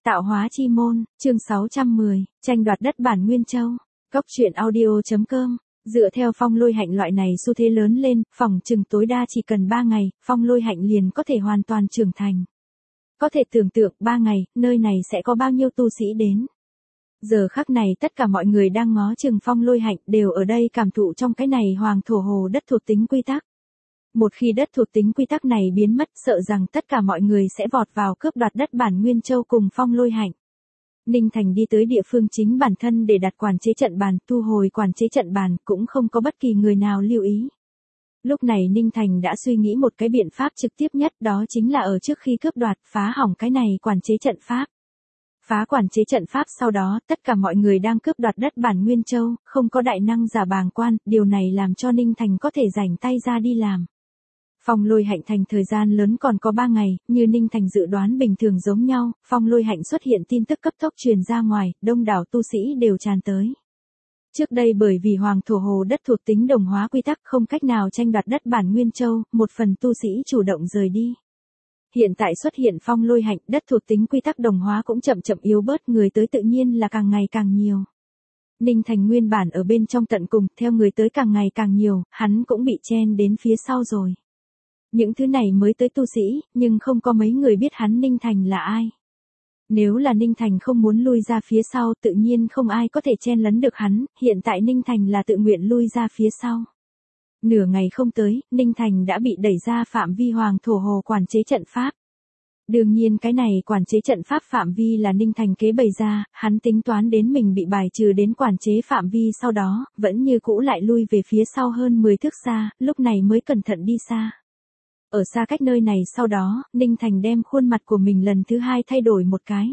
Tạo hóa chi môn, chương 610, tranh đoạt đất bản Nguyên Châu. Cốc truyện audio.com. Dựa theo phong lôi hạnh loại này xu thế lớn lên, phỏng chừng tối đa chỉ cần 3 ngày, phong lôi hạnh liền có thể hoàn toàn trưởng thành. Có thể tưởng tượng 3 ngày, nơi này sẽ có bao nhiêu tu sĩ đến. Giờ khắc này tất cả mọi người đang ngó chừng phong lôi hạnh đều ở đây cảm thụ trong cái này hoàng thổ hồ đất thuộc tính quy tắc. Một khi đất thuộc tính quy tắc này biến mất, sợ rằng tất cả mọi người sẽ vọt vào cướp đoạt đất bản Nguyên Châu cùng phong lôi hạnh. Ninh Thành đi tới địa phương chính bản thân để đặt quản chế trận bàn, thu hồi quản chế trận bàn, cũng không có bất kỳ người nào lưu ý. Lúc này Ninh Thành đã suy nghĩ một cái biện pháp trực tiếp nhất, đó chính là ở trước khi cướp đoạt, phá hỏng cái này quản chế trận pháp. Phá quản chế trận pháp sau đó, tất cả mọi người đang cướp đoạt đất bản Nguyên Châu, không có đại năng giả bàng quan, điều này làm cho Ninh Thành có thể rảnh tay ra đi làm. Phong lôi hạnh thành thời gian lớn còn có 3 ngày, như Ninh Thành dự đoán bình thường giống nhau, phong lôi hạnh xuất hiện tin tức cấp tốc truyền ra ngoài, đông đảo tu sĩ đều tràn tới. Trước đây bởi vì hoàng thổ hồ đất thuộc tính đồng hóa quy tắc không cách nào tranh đoạt đất bản Nguyên Châu, một phần tu sĩ chủ động rời đi. Hiện tại xuất hiện phong lôi hạnh, đất thuộc tính quy tắc đồng hóa cũng chậm chậm yếu bớt, người tới tự nhiên là càng ngày càng nhiều. Ninh Thành nguyên bản ở bên trong tận cùng, theo người tới càng ngày càng nhiều, hắn cũng bị chen đến phía sau rồi. Những thứ này mới tới tu sĩ, nhưng không có mấy người biết hắn Ninh Thành là ai. Nếu là Ninh Thành không muốn lui ra phía sau, tự nhiên không ai có thể chen lấn được hắn, hiện tại Ninh Thành là tự nguyện lui ra phía sau. Nửa ngày không tới, Ninh Thành đã bị đẩy ra phạm vi hoàng thổ hồ quản chế trận pháp. Đương nhiên cái này quản chế trận pháp phạm vi là Ninh Thành kế bày ra, hắn tính toán đến mình bị bài trừ đến quản chế phạm vi sau đó, vẫn như cũ lại lui về phía sau hơn 10 thước xa, lúc này mới cẩn thận đi xa. Ở xa cách nơi này sau đó, Ninh Thành đem khuôn mặt của mình lần thứ 2 thay đổi một cái.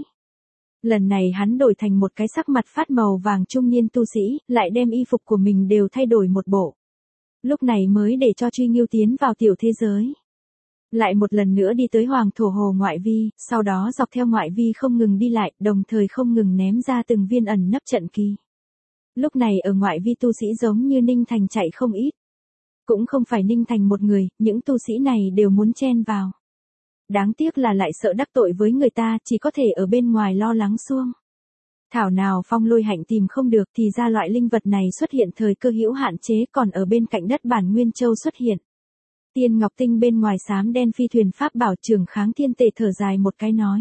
Lần này hắn đổi thành một cái sắc mặt phát màu vàng trung niên tu sĩ, lại đem y phục của mình đều thay đổi một bộ. Lúc này mới để cho Truy Nghiêu tiến vào tiểu thế giới. Lại một lần nữa đi tới hoàng thổ hồ ngoại vi, sau đó dọc theo ngoại vi không ngừng đi lại, đồng thời không ngừng ném ra từng viên ẩn nấp trận kỳ. Lúc này ở ngoại vi tu sĩ giống như Ninh Thành chạy không ít. Cũng không phải Ninh Thành một người, những tu sĩ này đều muốn chen vào. Đáng tiếc là lại sợ đắc tội với người ta, chỉ có thể ở bên ngoài lo lắng xuông. Thảo nào phong lôi hạnh tìm không được thì ra loại linh vật này xuất hiện thời cơ hữu hạn chế, còn ở bên cạnh đất bản Nguyên Châu xuất hiện. Tiên Ngọc Tinh bên ngoài xám đen phi thuyền pháp bảo Trường Kháng Thiên Tề thở dài một cái nói.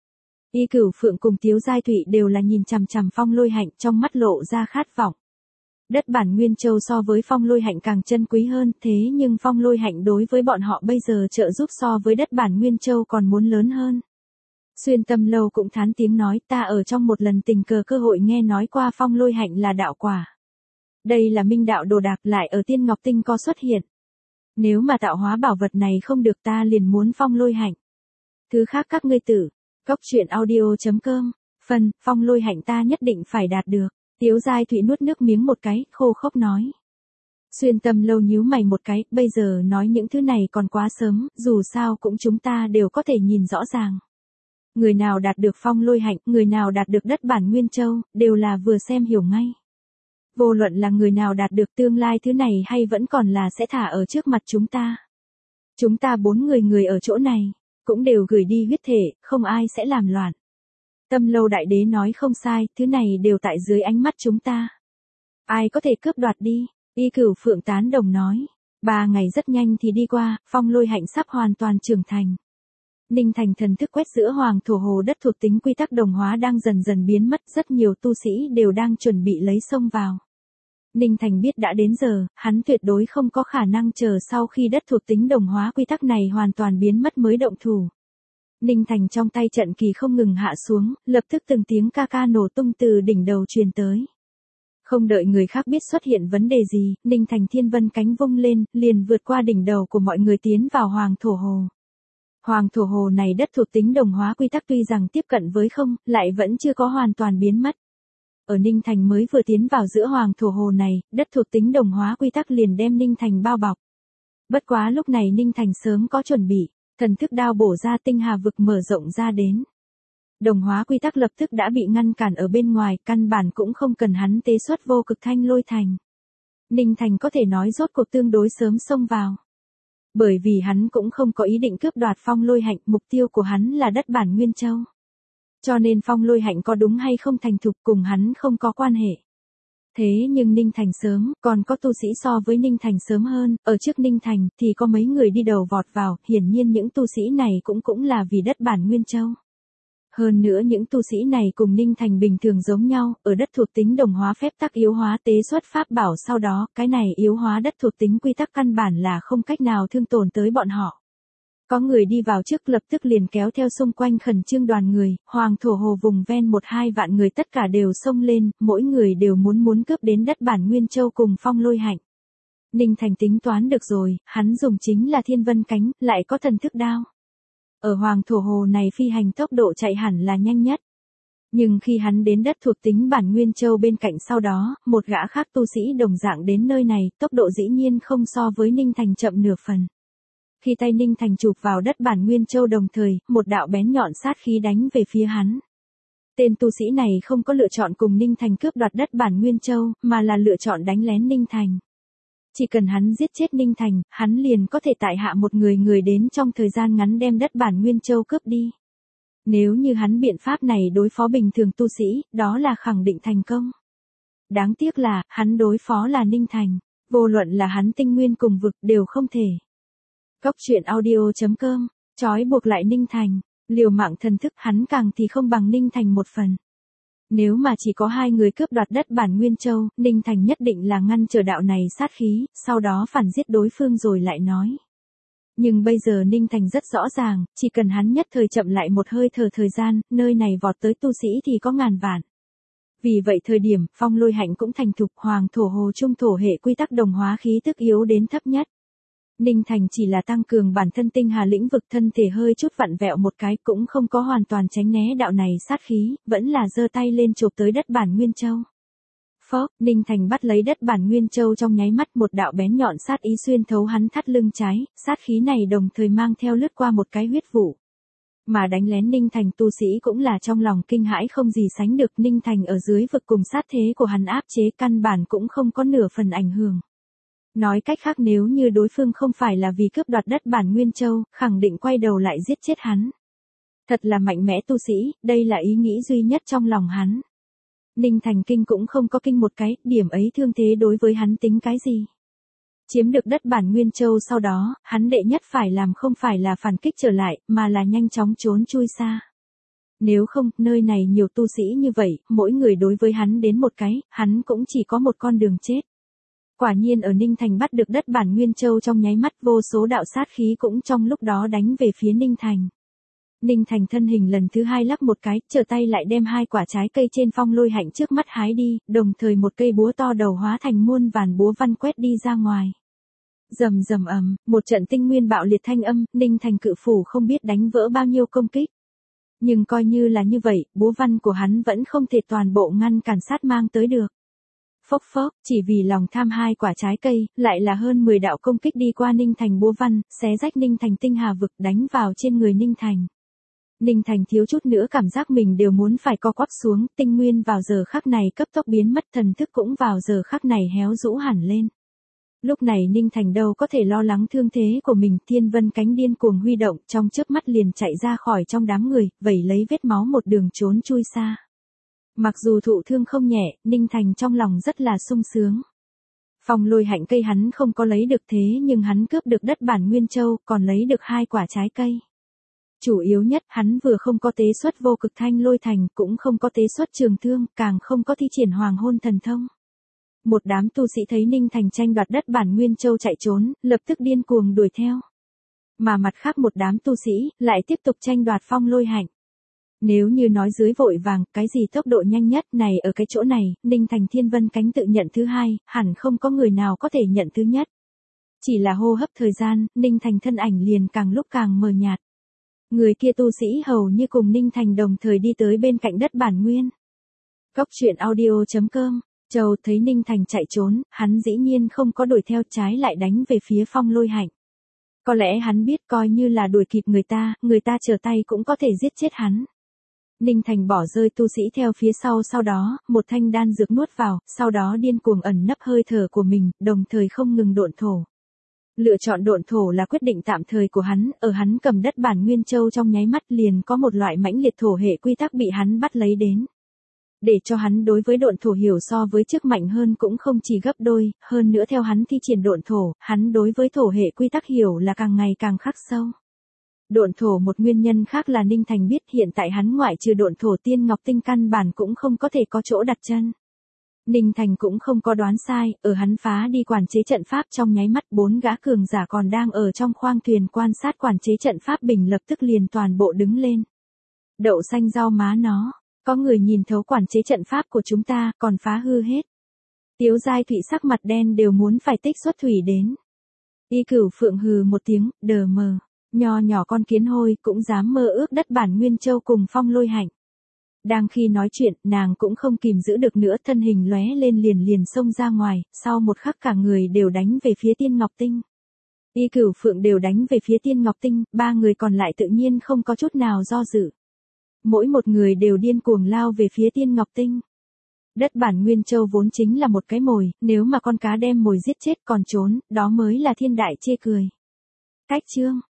Y Cửu Phượng cùng Tiếu Giai Thụy đều là nhìn chằm chằm phong lôi hạnh, trong mắt lộ ra khát vọng. Đất bản Nguyên Châu so với phong lôi hạnh càng chân quý hơn, thế nhưng phong lôi hạnh đối với bọn họ bây giờ trợ giúp so với đất bản Nguyên Châu còn muốn lớn hơn. Xuyên Tâm Lâu cũng thán tiếng nói, ta ở trong một lần tình cờ cơ hội nghe nói qua phong lôi hạnh là đạo quả. Đây là minh đạo đồ đạc, lại ở Tiên Ngọc Tinh có xuất hiện. Nếu mà tạo hóa bảo vật này không được, ta liền muốn phong lôi hạnh. Thứ khác các ngươi tử. Cốc truyện audio.com. Phần, phong lôi hạnh ta nhất định phải đạt được. Tiếu Giai Thụy nuốt nước miếng một cái, khô khốc nói. Xuyên Tâm Lâu nhíu mày một cái, bây giờ nói những thứ này còn quá sớm, dù sao cũng chúng ta đều có thể nhìn rõ ràng. Người nào đạt được phong lôi hạnh, người nào đạt được đất bản Nguyên Châu, đều là vừa xem hiểu ngay. Vô luận là người nào đạt được tương lai thứ này hay vẫn còn là sẽ thả ở trước mặt chúng ta. Chúng ta 4 người ở chỗ này, cũng đều gửi đi huyết thể, không ai sẽ làm loạn. Tâm Lâu đại đế nói không sai, thứ này đều tại dưới ánh mắt chúng ta. Ai có thể cướp đoạt đi, Y Cửu Phượng tán đồng nói. 3 ngày rất nhanh thì đi qua, phong lôi hạnh sắp hoàn toàn trưởng thành. Ninh Thành thần thức quét giữa hoàng thổ hồ đất thuộc tính quy tắc đồng hóa đang dần dần biến mất, rất nhiều tu sĩ đều đang chuẩn bị lấy xông vào. Ninh Thành biết đã đến giờ, hắn tuyệt đối không có khả năng chờ sau khi đất thuộc tính đồng hóa quy tắc này hoàn toàn biến mất mới động thủ. Ninh Thành trong tay trận kỳ không ngừng hạ xuống, lập tức từng tiếng ca ca nổ tung từ đỉnh đầu truyền tới. Không đợi người khác biết xuất hiện vấn đề gì, Ninh Thành thiên vân cánh vung lên, liền vượt qua đỉnh đầu của mọi người tiến vào hoàng thổ hồ. Hoàng thổ hồ này đất thuộc tính đồng hóa quy tắc tuy rằng tiếp cận với không, lại vẫn chưa có hoàn toàn biến mất. Ở Ninh Thành mới vừa tiến vào giữa hoàng thổ hồ này, đất thuộc tính đồng hóa quy tắc liền đem Ninh Thành bao bọc. Bất quá lúc này Ninh Thành sớm có chuẩn bị, thần thức đao bổ ra, tinh hà vực mở rộng ra đến. Đồng hóa quy tắc lập tức đã bị ngăn cản ở bên ngoài, căn bản cũng không cần hắn tế xuất vô cực thanh lôi thành. Ninh Thành có thể nói rốt cuộc tương đối sớm xông vào. Bởi vì hắn cũng không có ý định cướp đoạt phong lôi hạnh, mục tiêu của hắn là đất bản Nguyên Châu. Cho nên Phong Lôi Hạnh có đúng hay không thành thục cùng hắn không có quan hệ. Thế nhưng Ninh Thành sớm, còn có tu sĩ so với Ninh Thành sớm hơn, ở trước Ninh Thành thì có mấy người đi đầu vọt vào, hiển nhiên những tu sĩ này cũng là vì đất bản Nguyên Châu. Hơn nữa những tu sĩ này cùng Ninh Thành bình thường giống nhau, ở đất thuộc tính đồng hóa phép tắc yếu hóa tế xuất pháp bảo sau đó, cái này yếu hóa đất thuộc tính quy tắc căn bản là không cách nào thương tổn tới bọn họ. Có người đi vào trước lập tức liền kéo theo xung quanh khẩn trương đoàn người, Hoàng Thổ Hồ vùng ven 1-2 vạn người tất cả đều xông lên, mỗi người đều muốn cướp đến đất bản Nguyên Châu cùng Phong Lôi Hạnh. Ninh Thành tính toán được rồi, hắn dùng chính là Thiên Vân Cánh, lại có thần thức đao. Ở Hoàng Thổ Hồ này phi hành tốc độ chạy hẳn là nhanh nhất. Nhưng khi hắn đến đất thuộc tính bản Nguyên Châu bên cạnh sau đó, một gã khác tu sĩ đồng dạng đến nơi này, tốc độ dĩ nhiên không so với Ninh Thành chậm nửa phần. Khi tay Ninh Thành chụp vào đất bản Nguyên Châu đồng thời, một đạo bén nhọn sát khí đánh về phía hắn. Tên tu sĩ này không có lựa chọn cùng Ninh Thành cướp đoạt đất bản Nguyên Châu, mà là lựa chọn đánh lén Ninh Thành. Chỉ cần hắn giết chết Ninh Thành, hắn liền có thể tại hạ một người đến trong thời gian ngắn đem đất bản Nguyên Châu cướp đi. Nếu như hắn biện pháp này đối phó bình thường tu sĩ, đó là khẳng định thành công. Đáng tiếc là, hắn đối phó là Ninh Thành. Vô luận là hắn tinh nguyên cùng vực đều không thể. Cốc truyện audio.com, trói buộc lại Ninh Thành, liều mạng thần thức hắn càng thì không bằng Ninh Thành một phần. Nếu mà chỉ có 2 người cướp đoạt đất bản Nguyên Châu, Ninh Thành nhất định là ngăn trở đạo này sát khí, sau đó phản giết đối phương rồi lại nói. Nhưng bây giờ Ninh Thành rất rõ ràng, chỉ cần hắn nhất thời chậm lại một hơi thở thời gian, nơi này vọt tới tu sĩ thì có ngàn vạn. Vì vậy thời điểm, Phong Lôi Hạnh cũng thành thục Hoàng Thổ Hồ trung thổ hệ quy tắc đồng hóa khí tức yếu đến thấp nhất. Ninh Thành chỉ là tăng cường bản thân tinh hà lĩnh vực thân thể hơi chút vặn vẹo một cái cũng không có hoàn toàn tránh né đạo này sát khí, vẫn là giơ tay lên chộp tới đất bản Nguyên Châu. Phốc, Ninh Thành bắt lấy đất bản Nguyên Châu trong nháy mắt một đạo bén nhọn sát ý xuyên thấu hắn thắt lưng trái, sát khí này đồng thời mang theo lướt qua một cái huyết vụ. Mà đánh lén Ninh Thành tu sĩ cũng là trong lòng kinh hãi không gì sánh được Ninh Thành ở dưới vực cùng sát thế của hắn áp chế căn bản cũng không có nửa phần ảnh hưởng. Nói cách khác nếu như đối phương không phải là vì cướp đoạt đất bản Nguyên Châu, khẳng định quay đầu lại giết chết hắn. Thật là mạnh mẽ tu sĩ, đây là ý nghĩ duy nhất trong lòng hắn. Ninh Thành kinh cũng không có kinh một cái, điểm ấy thương thế đối với hắn tính cái gì. Chiếm được đất bản Nguyên Châu sau đó, hắn đệ nhất phải làm không phải là phản kích trở lại, mà là nhanh chóng trốn chui xa. Nếu không, nơi này nhiều tu sĩ như vậy, mỗi người đối với hắn đến một cái, hắn cũng chỉ có một con đường chết. Quả nhiên ở Ninh Thành bắt được đất bản Nguyên Châu trong nháy mắt vô số đạo sát khí cũng trong lúc đó đánh về phía Ninh Thành. Ninh Thành thân hình lần thứ 2 lắc một cái, trở tay lại đem 2 quả trái cây trên Phong Lôi Hạnh trước mắt hái đi, đồng thời một cây búa to đầu hóa thành muôn vàn búa văn quét đi ra ngoài. Rầm rầm ầm, một trận tinh nguyên bạo liệt thanh âm, Ninh Thành cự phủ không biết đánh vỡ bao nhiêu công kích. Nhưng coi như là như vậy, búa văn của hắn vẫn không thể toàn bộ ngăn cản sát mang tới được. Phốc phốc, chỉ vì lòng tham 2 quả trái cây, lại là hơn 10 đạo công kích đi qua Ninh Thành búa văn, xé rách Ninh Thành tinh hà vực đánh vào trên người Ninh Thành. Ninh Thành thiếu chút nữa cảm giác mình đều muốn phải co quắp xuống, tinh nguyên vào giờ khắc này cấp tốc biến mất, thần thức cũng vào giờ khắc này héo rũ hẳn lên. Lúc này Ninh Thành đâu có thể lo lắng thương thế của mình, Thiên Vân Cánh điên cuồng huy động, trong chớp mắt liền chạy ra khỏi trong đám người, vẩy lấy vết máu một đường trốn chui xa. Mặc dù thụ thương không nhẹ, Ninh Thành trong lòng rất là sung sướng. Phong Lôi Hạnh cây hắn không có lấy được thế nhưng hắn cướp được đất bản Nguyên Châu, còn lấy được 2 quả trái cây. Chủ yếu nhất, hắn vừa không có tế xuất vô cực thanh lôi thành, cũng không có tế xuất trường thương, càng không có thi triển hoàng hôn thần thông. Một đám tu sĩ thấy Ninh Thành tranh đoạt đất bản Nguyên Châu chạy trốn, lập tức điên cuồng đuổi theo. Mà mặt khác một đám tu sĩ, lại tiếp tục tranh đoạt Phong Lôi Hạnh. Nếu như nói dưới vội vàng, cái gì tốc độ nhanh nhất này ở cái chỗ này, Ninh Thành Thiên Vân Cánh tự nhận thứ 2, hẳn không có người nào có thể nhận thứ nhất. Chỉ là hô hấp thời gian, Ninh Thành thân ảnh liền càng lúc càng mờ nhạt. Người kia tu sĩ hầu như cùng Ninh Thành đồng thời đi tới bên cạnh đất bản nguyên. Cốc truyện audio.com, Châu thấy Ninh Thành chạy trốn, hắn dĩ nhiên không có đuổi theo, trái lại đánh về phía Phong Lôi Hạnh. Có lẽ hắn biết coi như là đuổi kịp người ta trở tay cũng có thể giết chết hắn. Ninh Thành bỏ rơi tu sĩ theo phía sau đó, một thanh đan dược nuốt vào, sau đó điên cuồng ẩn nấp hơi thở của mình, đồng thời không ngừng độn thổ. Lựa chọn độn thổ là quyết định tạm thời của hắn, ở hắn cầm đất bản Nguyên Châu trong nháy mắt liền có một loại mãnh liệt thổ hệ quy tắc bị hắn bắt lấy đến. Để cho hắn đối với độn thổ hiểu so với trước mạnh hơn cũng không chỉ gấp đôi, hơn nữa theo hắn thi triển độn thổ, hắn đối với thổ hệ quy tắc hiểu là càng ngày càng khắc sâu. Độn thổ một nguyên nhân khác là Ninh Thành biết hiện tại hắn ngoại trừ độn thổ tiên ngọc tinh căn bản cũng không có thể có chỗ đặt chân. Ninh Thành cũng không có đoán sai, ở hắn phá đi quản chế trận pháp trong nháy mắt 4 gã cường giả còn đang ở trong khoang thuyền quan sát quản chế trận pháp bình lập tức liền toàn bộ đứng lên. Đậu xanh rau má nó, có người nhìn thấu quản chế trận pháp của chúng ta còn phá hư hết. Tiếu Giai Thụy sắc mặt đen đều muốn phải tích xuất thủy đến. Y Cửu Phượng hừ một tiếng, đờ mờ, nho nhỏ con kiến hôi cũng dám mơ ước đất bản Nguyên Châu cùng Phong Lôi Hạnh. Đang khi nói chuyện, nàng cũng không kìm giữ được nữa, thân hình lóe lên liền xông ra ngoài, sau một khắc cả người đều đánh về phía Tiên Ngọc Tinh. Y Cửu Phượng đều đánh về phía Tiên Ngọc Tinh, 3 người còn lại tự nhiên không có chút nào do dự. Mỗi một người đều điên cuồng lao về phía Tiên Ngọc Tinh. Đất bản Nguyên Châu vốn chính là một cái mồi, nếu mà con cá đem mồi giết chết còn trốn, đó mới là thiên đại chê cười. Cách chương